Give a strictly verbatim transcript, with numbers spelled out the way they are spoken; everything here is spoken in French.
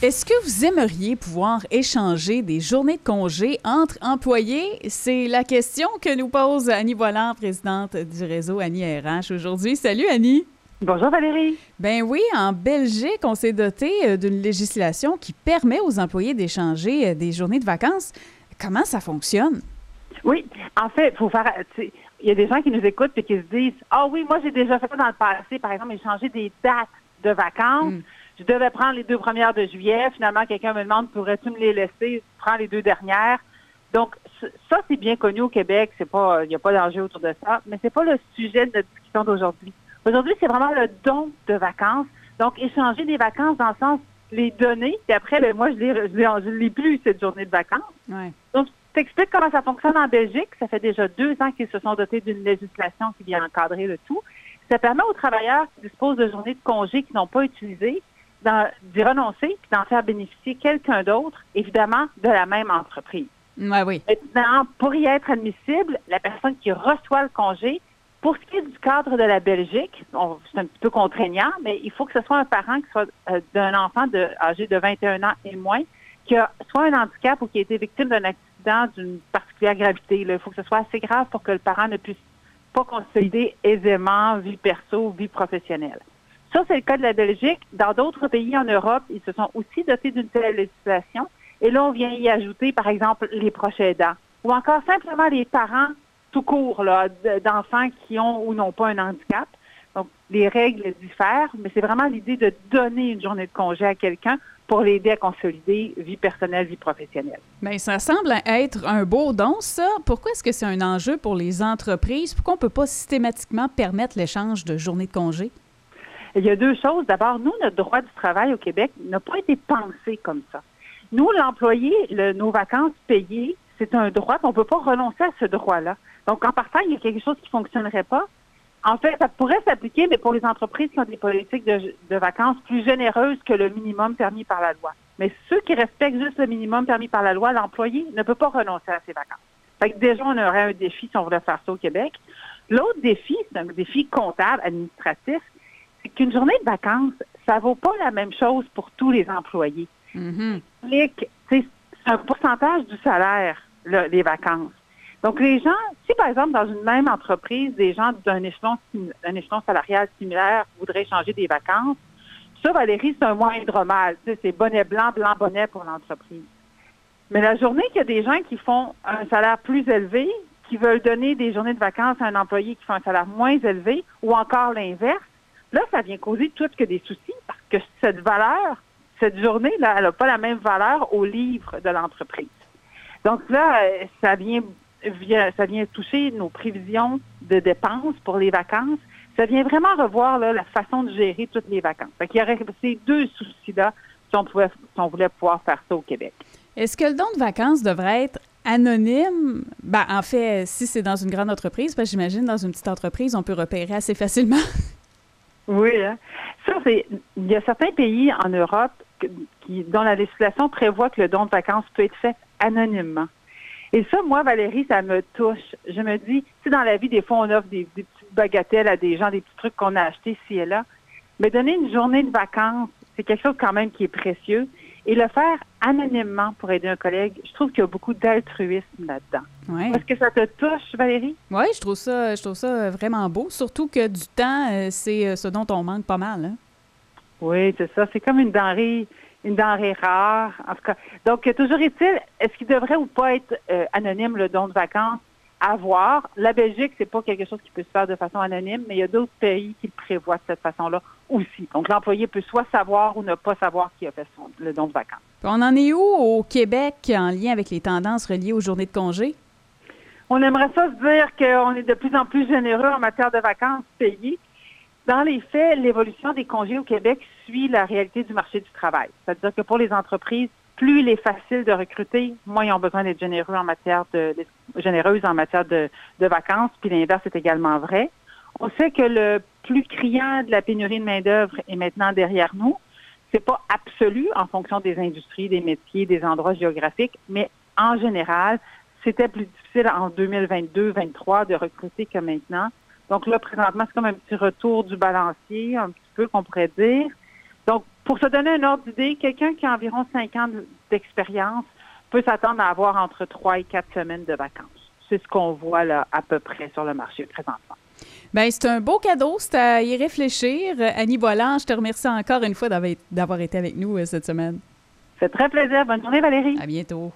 Est-ce que vous aimeriez pouvoir échanger des journées de congé entre employés? C'est la question que nous pose Annie Voilant, présidente du réseau Annie R H aujourd'hui. Salut Annie! Bonjour Valérie. Ben oui, en Belgique, on s'est doté d'une législation qui permet aux employés d'échanger des journées de vacances. Comment ça fonctionne? Oui, en fait, faut faire. Il y a des gens qui nous écoutent et qui se disent ah oui, moi j'ai déjà fait ça dans le passé, par exemple, échanger des dates de vacances. Mm. Je devais prendre les deux premières de juillet. Finalement, quelqu'un me demande pourrais-tu me les laisser? Je prends les deux dernières. Donc, ça, c'est bien connu au Québec. C'est pas, il n'y a pas d'enjeu autour de ça, mais c'est pas le sujet de notre discussion d'aujourd'hui. Aujourd'hui, c'est vraiment le don de vacances. Donc, échanger des vacances dans le sens les donner. Puis après, ben, moi, je ne l'ai plus, cette journée de vacances. Ouais. Donc, je t'explique comment ça fonctionne en Belgique. Ça fait déjà deux ans qu'ils se sont dotés d'une législation qui vient encadrer le tout. Ça permet aux travailleurs qui disposent de journées de congé qui n'ont pas utilisées d'y renoncer puis d'en faire bénéficier quelqu'un d'autre, évidemment, de la même entreprise. Ouais, oui. Maintenant, pour y être admissible, la personne qui reçoit le congé, pour ce qui est du cadre de la Belgique, on, c'est un petit peu contraignant, mais il faut que ce soit un parent qui soit euh, d'un enfant de, âgé de vingt et un ans et moins, qui a soit un handicap ou qui a été victime d'un accident d'une particulière gravité. Là. Il faut que ce soit assez grave pour que le parent ne puisse pas concilier aisément vie perso, vie professionnelle. Ça, c'est le cas de la Belgique. Dans d'autres pays en Europe, ils se sont aussi dotés d'une telle législation. Et là, on vient y ajouter, par exemple, les proches aidants ou encore simplement les parents tout court là, d'enfants qui ont ou n'ont pas un handicap. Donc, les règles diffèrent, mais c'est vraiment l'idée de donner une journée de congé à quelqu'un pour l'aider à consolider vie personnelle, vie professionnelle. Bien, ça semble être un beau don, ça. Pourquoi est-ce que c'est un enjeu pour les entreprises? Pourquoi on ne peut pas systématiquement permettre l'échange de journées de congé? Il y a deux choses. D'abord, nous, notre droit du travail au Québec n'a pas été pensé comme ça. Nous, l'employé, le, nos vacances payées, c'est un droit, on ne peut pas renoncer à ce droit-là. Donc, en partant, il y a quelque chose qui ne fonctionnerait pas. En fait, ça pourrait s'appliquer, mais pour les entreprises qui ont des politiques de, de vacances plus généreuses que le minimum permis par la loi. Mais ceux qui respectent juste le minimum permis par la loi, l'employé ne peut pas renoncer à ses vacances. Fait que déjà, on aurait un défi si on voulait faire ça au Québec. L'autre défi, c'est un défi comptable, administratif, c'est qu'une journée de vacances, ça vaut pas la même chose pour tous les employés. Mm-hmm. C'est un pourcentage du salaire, là, les vacances. Donc, les gens, si par exemple, dans une même entreprise, des gens d'un échelon, d'un échelon salarial similaire voudraient changer des vacances, ça, Valérie, c'est un moindre mal. Tu sais, c'est bonnet blanc, blanc bonnet pour l'entreprise. Mais la journée qu'il y a des gens qui font un salaire plus élevé, qui veulent donner des journées de vacances à un employé qui fait un salaire moins élevé, ou encore l'inverse, là, ça vient causer tout que des soucis parce que cette valeur, cette journée-là, elle n'a pas la même valeur au livre de l'entreprise. Donc là, ça vient, ça vient toucher nos prévisions de dépenses pour les vacances. Ça vient vraiment revoir là, la façon de gérer toutes les vacances. Fait qu'il y aurait ces deux soucis-là si on, pouvait, si on voulait pouvoir faire ça au Québec. Est-ce que le don de vacances devrait être anonyme? Ben, en fait, si c'est dans une grande entreprise, parce que j'imagine dans une petite entreprise, on peut repérer assez facilement. Oui, hein? Ça, c'est. Il y a certains pays en Europe qui, dont la législation prévoit que le don de vacances peut être fait anonymement. Et ça, moi, Valérie, ça me touche. Je me dis, tu sais, dans la vie, des fois, on offre des, des petites bagatelles à des gens, des petits trucs qu'on a achetés ci et là. Mais donner une journée de vacances, c'est quelque chose quand même qui est précieux. Et le faire anonymement pour aider un collègue, je trouve qu'il y a beaucoup d'altruisme là-dedans. Ouais. Est-ce que ça te touche, Valérie? Oui, je trouve ça, je trouve ça vraiment beau. Surtout que du temps, c'est ce dont on manque pas mal. Hein? Oui, c'est ça. C'est comme une denrée, une denrée rare. En tout cas, donc toujours est-il, est-ce qu'il devrait ou pas être euh, anonyme le don de vacances? À voir. La Belgique, c'est pas quelque chose qui peut se faire de façon anonyme, mais il y a d'autres pays qui le prévoient de cette façon-là aussi. Donc, l'employé peut soit savoir ou ne pas savoir qui a fait son, le don de vacances. Puis on en est où au Québec en lien avec les tendances reliées aux journées de congé? On aimerait ça se dire qu'on est de plus en plus généreux en matière de vacances payées. Dans les faits, l'évolution des congés au Québec suit la réalité du marché du travail. C'est-à-dire que pour les entreprises, plus il est facile de recruter, moins ils ont besoin d'être généreux en matière de, généreuses en matière de, de vacances, puis l'inverse est également vrai. On sait que le plus criant de la pénurie de main-d'œuvre est maintenant derrière nous. C'est pas absolu en fonction des industries, des métiers, des endroits géographiques, mais en général, c'était plus difficile en deux mille vingt-deux vingt-trois de recruter que maintenant. Donc là, présentement, c'est comme un petit retour du balancier, un petit peu qu'on pourrait dire. Donc, pour se donner un ordre d'idée, quelqu'un qui a environ cinq ans d'expérience peut s'attendre à avoir entre trois et quatre semaines de vacances. C'est ce qu'on voit là à peu près sur le marché présentement. Bien, c'est un beau cadeau, c'est à y réfléchir. Annie Boiland, je te remercie encore une fois d'avoir été avec nous cette semaine. C'est très plaisir. Bonne journée, Valérie. À bientôt.